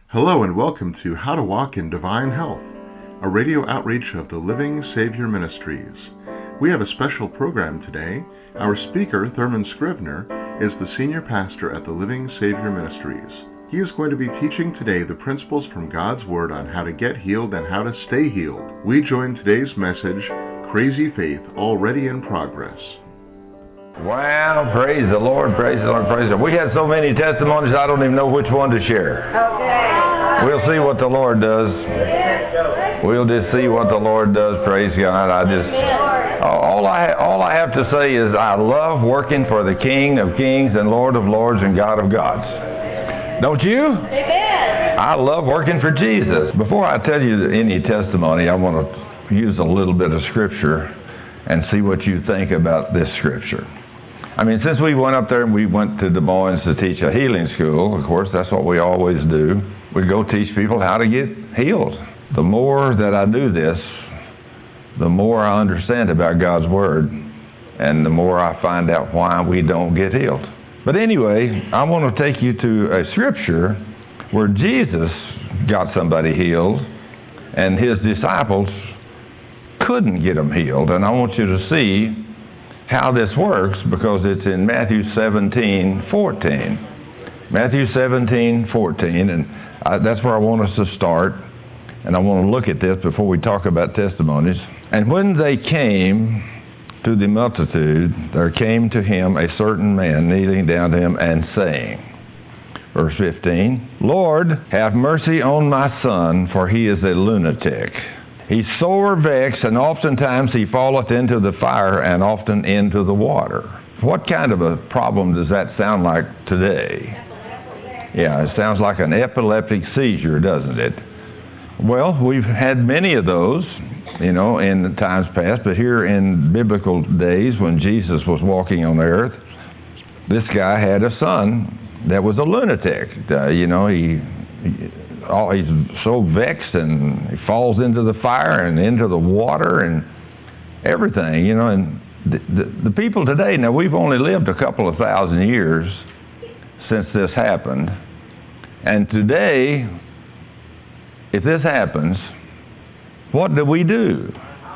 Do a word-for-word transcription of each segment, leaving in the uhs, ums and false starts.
Hello and welcome to How to Walk in Divine Health, a radio outreach of the Living Savior Ministries. We have a special program today. Our speaker, Thurman Scrivener, is the senior pastor at the Living Savior Ministries. He is going to be teaching today the principles from God's Word on how to get healed and how to stay healed. We join today's message, Crazy Faith, Already in Progress. Wow, praise the Lord, praise the Lord, praise the Lord. We had so many testimonies, I don't even know which one to share. Okay. We'll see what the Lord does. We'll just see what the Lord does, praise God. I just, all I, all I have to say is I love working for the King of Kings and Lord of Lords and God of Gods. Don't you? Amen. I love working for Jesus. Before I tell you any testimony, I want to use a little bit of Scripture and see what you think about this Scripture. I mean, since we went up there and we went to Des Moines to teach a healing school, of course, that's what we always do. We go teach people how to get healed. The more that I do this, the more I understand about God's Word, and the more I find out why we don't get healed. But anyway, I want to take you to a Scripture where Jesus got somebody healed, and His disciples couldn't get them healed. And I want you to see how this works, because it's in Matthew seventeen fourteen. Matthew seventeen fourteen, and I, that's where I want us to start. And I want to look at this before we talk about testimonies. And when they came to the multitude, there came to him a certain man, kneeling down to him and saying, verse fifteen, Lord, have mercy on my son, for he is a lunatic. He's sore vexed, and oftentimes he falleth into the fire and often into the water. What kind of a problem does that sound like today? Yeah, it sounds like an epileptic seizure, doesn't it? Well, we've had many of those, you know, in the times past, but here in biblical days when Jesus was walking on the earth, this guy had a son that was a lunatic. Uh, you know, he... he Oh, he's so vexed, and he falls into the fire and into the water and everything, you know. And the, the, the people today, now we've only lived a couple of thousand years since this happened. And today, if this happens, what do we do?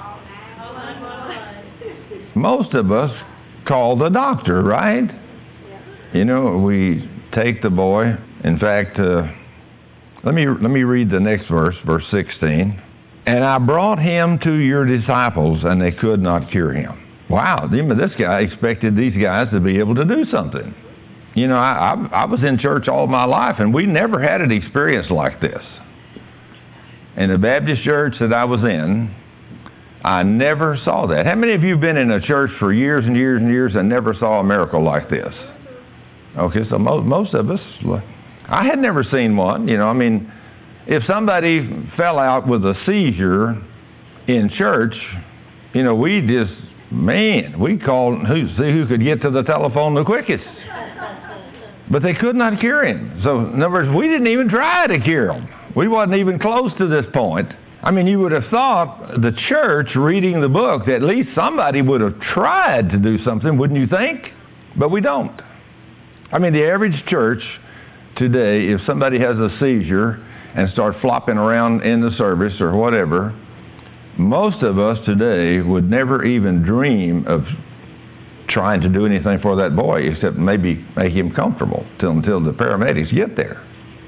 Most of us call the doctor, right? You know, we take the boy. In fact, uh, Let me let me read the next verse, verse sixteen. And I brought him to your disciples, and they could not cure him. Wow, this guy expected these guys to be able to do something. You know, I, I, I was in church all my life, and we never had an experience like this. In the Baptist church that I was in, I never saw that. How many of you have been in a church for years and years and years and never saw a miracle like this? Okay, so mo- most of us... I had never seen one, you know. I mean, if somebody fell out with a seizure in church, you know, we just, man, we called who see who could get to the telephone the quickest. But they could not cure him. So, in other words, we didn't even try to cure him. We wasn't even close to this point. I mean, you would have thought the church reading the book, that at least somebody would have tried to do something, wouldn't you think? But we don't. I mean, the average church today, if somebody has a seizure and start flopping around in the service or whatever, most of us today would never even dream of trying to do anything for that boy except maybe make him comfortable till, until the paramedics get there.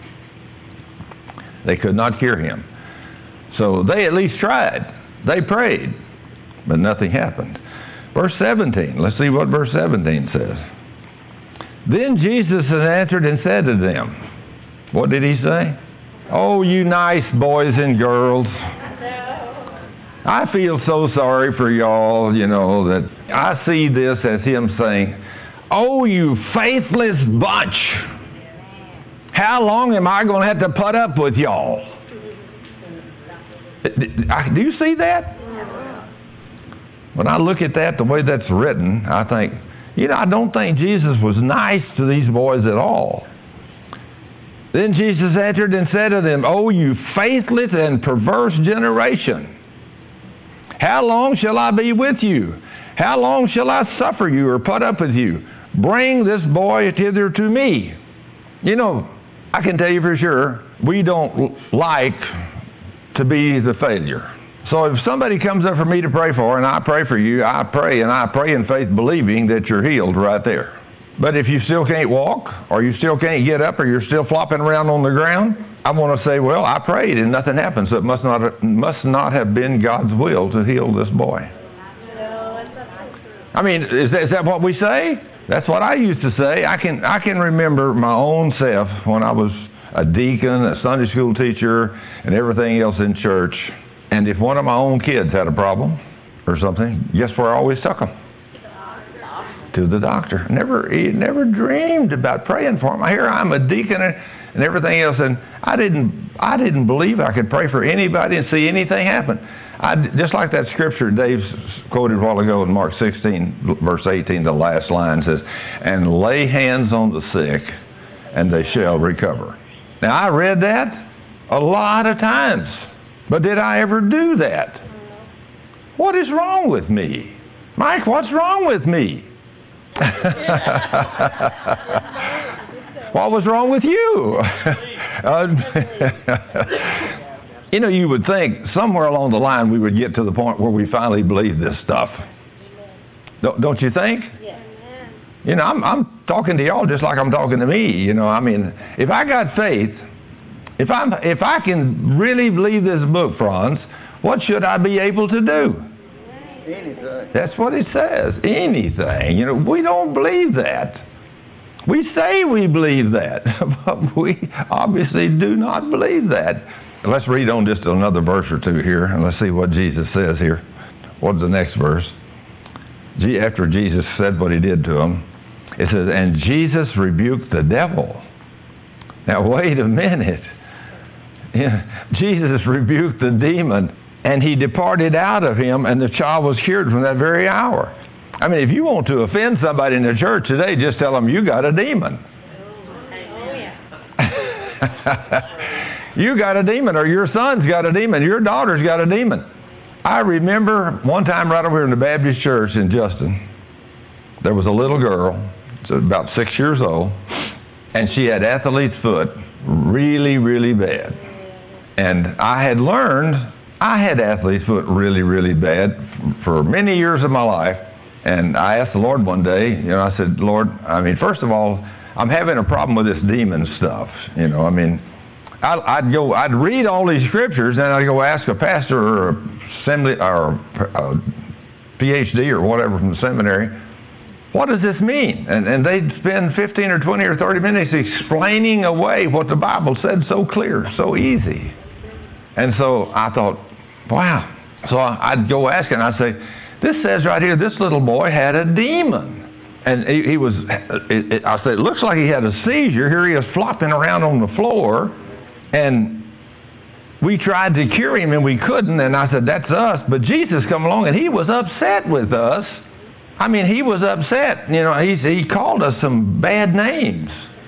They could not cure him. So they at least tried. They prayed, but nothing happened. Verse seventeen, let's see what verse seventeen says. Then Jesus answered and said to them, what did he say? Oh, you nice boys and girls. I feel so sorry for y'all, you know, that I see this as him saying, oh, you faithless bunch. How long am I going to have to put up with y'all? Do you see that? When I look at that, the way that's written, I think, you know, I don't think Jesus was nice to these boys at all. Then Jesus answered and said to them, oh, you faithless and perverse generation. How long shall I be with you? How long shall I suffer you or put up with you? Bring this boy hither to me. You know, I can tell you for sure, we don't like to be the failure. So if somebody comes up for me to pray for, and I pray for you, I pray, and I pray in faith believing that you're healed right there. But if you still can't walk, or you still can't get up, or you're still flopping around on the ground, I want to say, well, I prayed and nothing happened, so it must not, must not have been God's will to heal this boy. I mean, is that, is that what we say? That's what I used to say. I can, I can remember my own self when I was a deacon, a Sunday school teacher, and everything else in church. And if one of my own kids had a problem or something, guess where I always took them? To the doctor. Never, he never dreamed about praying for him. Here I'm a deacon and, and everything else, and I didn't, I didn't believe I could pray for anybody and see anything happen. I, just like that scripture Dave quoted a while ago in Mark sixteen, verse eighteen, the last line says, "And lay hands on the sick, and they shall recover." Now I read that a lot of times, but did I ever do that? What is wrong with me? Mike, what's wrong with me? What was wrong with you? uh, you know, you would think somewhere along the line we would get to the point where we finally believe this stuff. Don't, don't you think? Yeah. You know, I'm, I'm talking to y'all just like I'm talking to me. You know, I mean, if I got faith, if I'm, if I can really believe this book, Franz, what should I be able to do? Anything. That's what it says. Anything. You know, we don't believe that. We say we believe that, but we obviously do not believe that. Let's read on just another verse or two here, and let's see what Jesus says here. What's the next verse? After Jesus said what he did to him, it says, "And Jesus rebuked the devil." Now, wait a minute. Yeah, Jesus rebuked the demon, and he departed out of him, and the child was cured from that very hour. I mean, if you want to offend somebody in the church today, just tell them you got a demon. You got a demon, or your son's got a demon, your daughter's got a demon. I remember one time right over here in the Baptist church in Justin, there was a little girl, about six years old, and she had athlete's foot really, really bad. And I had learned I had athlete's foot really, really bad for many years of my life. And I asked the Lord one day, you know, I said, Lord, I mean, first of all, I'm having a problem with this demon stuff. You know, I mean, I'd, I'd go, I'd read all these scriptures, and I'd go ask a pastor or a assembly or a P H D or whatever from the seminary, what does this mean? And, and they'd spend fifteen or twenty or thirty minutes explaining away what the Bible said so clear, so easy. And so I thought, wow. So I'd go ask, and I'd say, this says right here, this little boy had a demon. And he, he was, it, it, I said, it looks like he had a seizure. Here he is flopping around on the floor. And we tried to cure him, and we couldn't. And I said, that's us. But Jesus come along, and he was upset with us. I mean, he was upset. You know, he, he called us some bad names.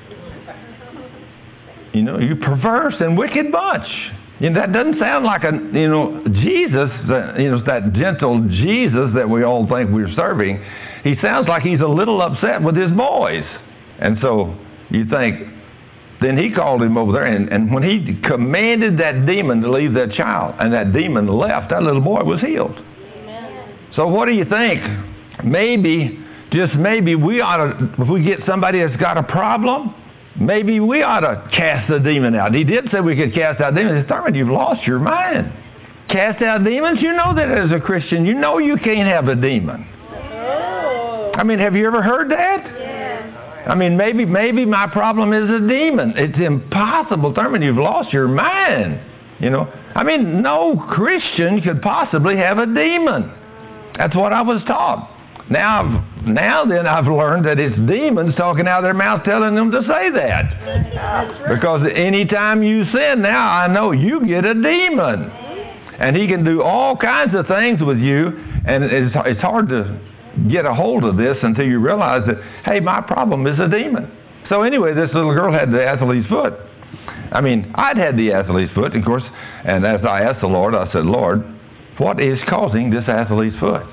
You know, you perverse and wicked bunch. You know, that doesn't sound like a, you know, Jesus, you know, that gentle Jesus that we all think we're serving. He sounds like he's a little upset with his boys. And so you think, then he called him over there, and, and when he commanded that demon to leave that child, and that demon left, that little boy was healed. Amen. So what do you think? Maybe, just maybe, we ought to, if we get somebody that's got a problem, maybe we ought to cast the demon out. He did say we could cast out demons. He said, you've lost your mind. Cast out demons? You know that as a Christian. You know you can't have a demon. Oh. I mean, have you ever heard that? Yeah. I mean, maybe maybe my problem is a demon. It's impossible. Thurman, you've lost your mind. You know, I mean, no Christian could possibly have a demon. That's what I was taught. Now, now then, I've learned that it's demons talking out of their mouth telling them to say that. Because anytime you sin, now I know you get a demon. And he can do all kinds of things with you, and it's, it's hard to get a hold of this until you realize that, hey, my problem is a demon. So anyway, this little girl had the athlete's foot. I mean, I'd had the athlete's foot, of course, and as I asked the Lord, I said, Lord, what is causing this athlete's foot?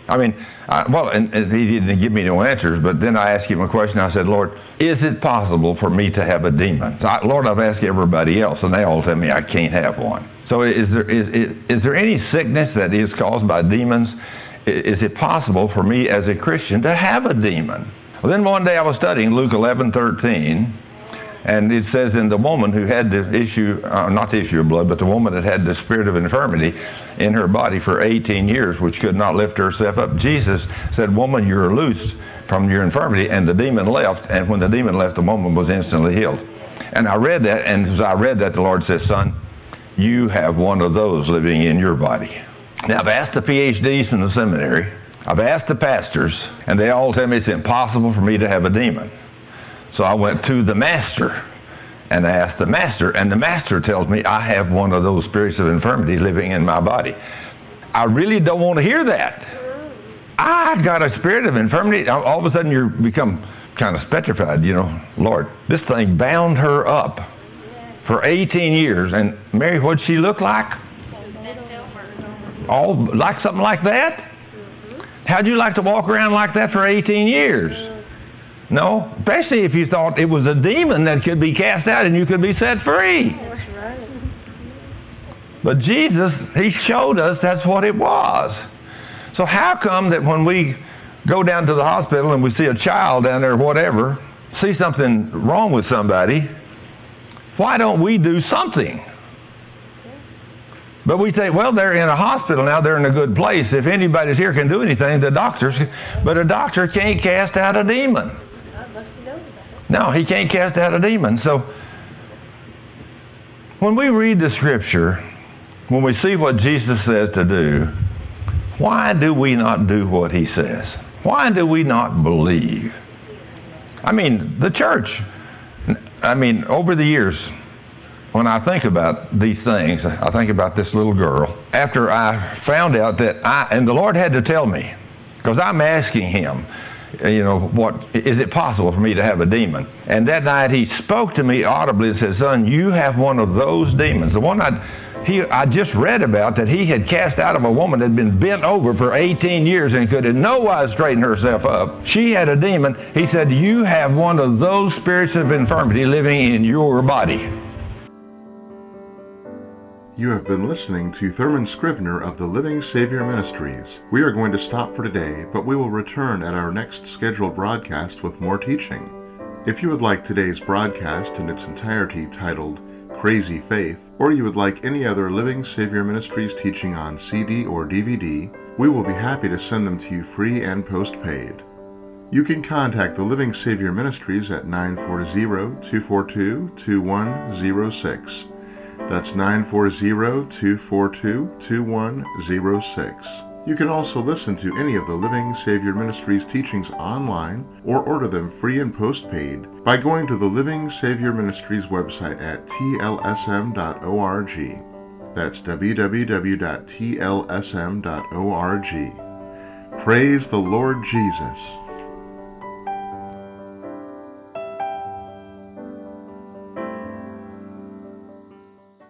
I mean, I, well, and, and he didn't give me no answers, but then I asked him a question. I said, Lord, is it possible for me to have a demon? So I, Lord, I've asked everybody else, and they all tell me I can't have one. So is there, is, is, is there any sickness that is caused by demons? Is it possible for me as a Christian to have a demon? Well, then one day I was studying Luke eleven thirteen, and it says, in the woman who had the issue, uh, not the issue of blood, but the woman that had the spirit of infirmity in her body for eighteen years, which could not lift herself up. Jesus said, woman, you're loosed from your infirmity, and the demon left, and when the demon left, the woman was instantly healed. And I read that, and as I read that, the Lord says, son, you have one of those living in your body. Now, I've asked the P H Ds in the seminary, I've asked the pastors, and they all tell me it's impossible for me to have a demon. So I went to the master, and I asked the master, and the master tells me I have one of those spirits of infirmity living in my body. I really don't want to hear that. I've got a spirit of infirmity. All of a sudden, you become kind of petrified, you know. Lord, this thing bound her up for eighteen years. And Mary, what'd she look like? All like something like that? How'd you like to walk around like that for eighteen years? No, especially if you thought it was a demon that could be cast out and you could be set free. But Jesus, he showed us that's what it was. So how come that when we go down to the hospital and we see a child down there or whatever, see something wrong with somebody, why don't we do something? But we say, well, they're in a hospital now, they're in a good place. If anybody's here can do anything, the doctors, but a doctor can't cast out a demon. No, he can't cast out a demon. So when we read the scripture, when we see what Jesus says to do, why do we not do what he says? Why do we not believe? I mean, the church, I mean, over the years, when I think about these things, I think about this little girl. After I found out that I, and the Lord had to tell me, because I'm asking him, you know, what, is it possible for me to have a demon? And that night he spoke to me audibly and said, son, you have one of those demons. The one I, he, I just read about that he had cast out of a woman that had been bent over for eighteen years and could in no wise straighten herself up. She had a demon. He said, you have one of those spirits of infirmity living in your body. You have been listening to Thurman Scrivener of the Living Savior Ministries. We are going to stop for today, but we will return at our next scheduled broadcast with more teaching. If you would like today's broadcast in its entirety titled Crazy Faith, or you would like any other Living Savior Ministries teaching on C D or D V D, we will be happy to send them to you free and postpaid. You can contact the Living Savior Ministries at nine four zero, two four two, two one zero six. That's nine four zero, two four two, two one zero six. You can also listen to any of the Living Savior Ministries teachings online or order them free and postpaid by going to the Living Savior Ministries website at T L S M dot org. That's w w w dot T L S M dot org. Praise the Lord Jesus.